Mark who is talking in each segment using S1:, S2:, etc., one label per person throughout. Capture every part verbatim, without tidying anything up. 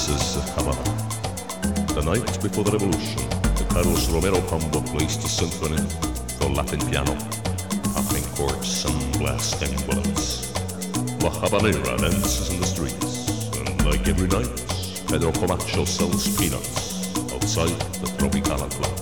S1: This is Havana. The night before the revolution, the Carlos Romero combo placed a symphony for Latin piano, popping chords and blasting bullets. La Habanera dances in the streets, and like every night, Pedro Camacho sells peanuts outside the Tropicana Club.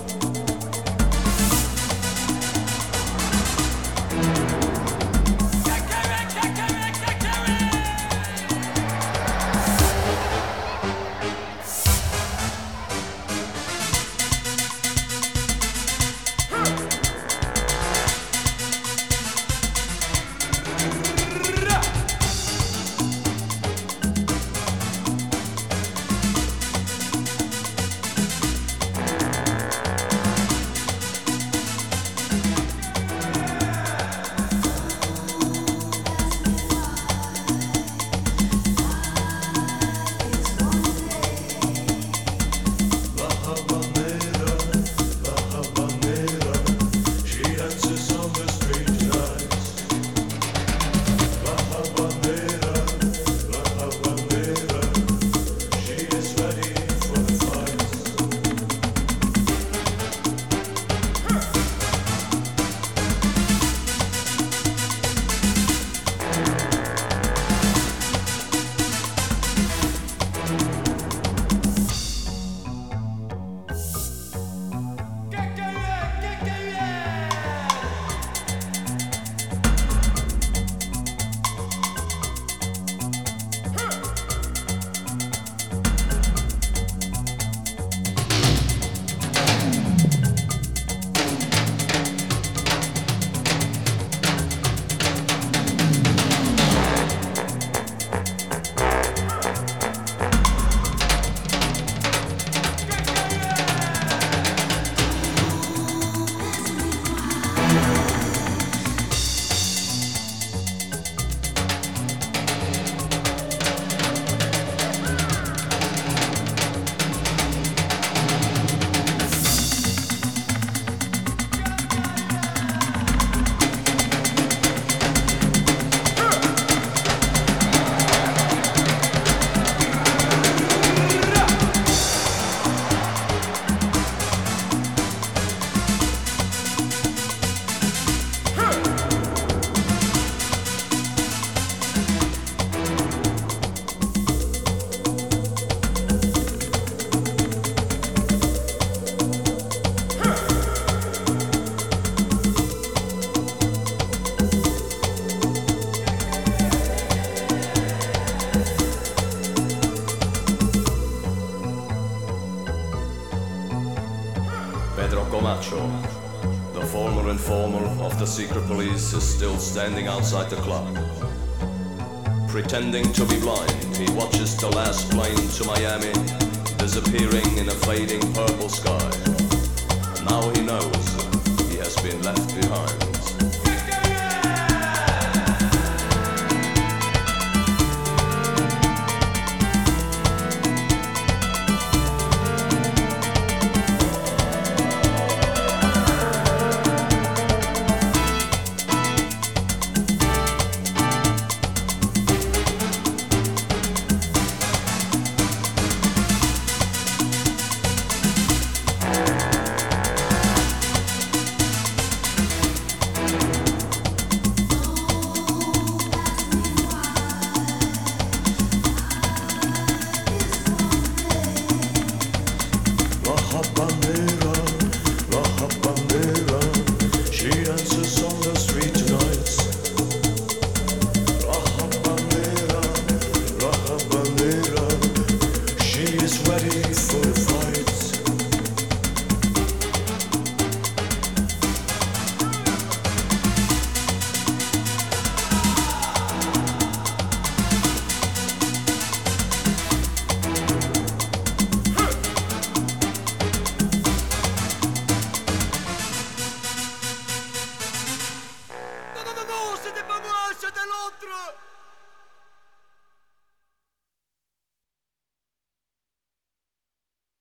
S2: Pedro Camacho, the former informer of the secret police, is still standing outside the club. Pretending to be blind, he watches the last plane to Miami disappearing in a fading purple sky. Now he knows he has been left behind.
S3: C'était pas moi, c'était l'autre!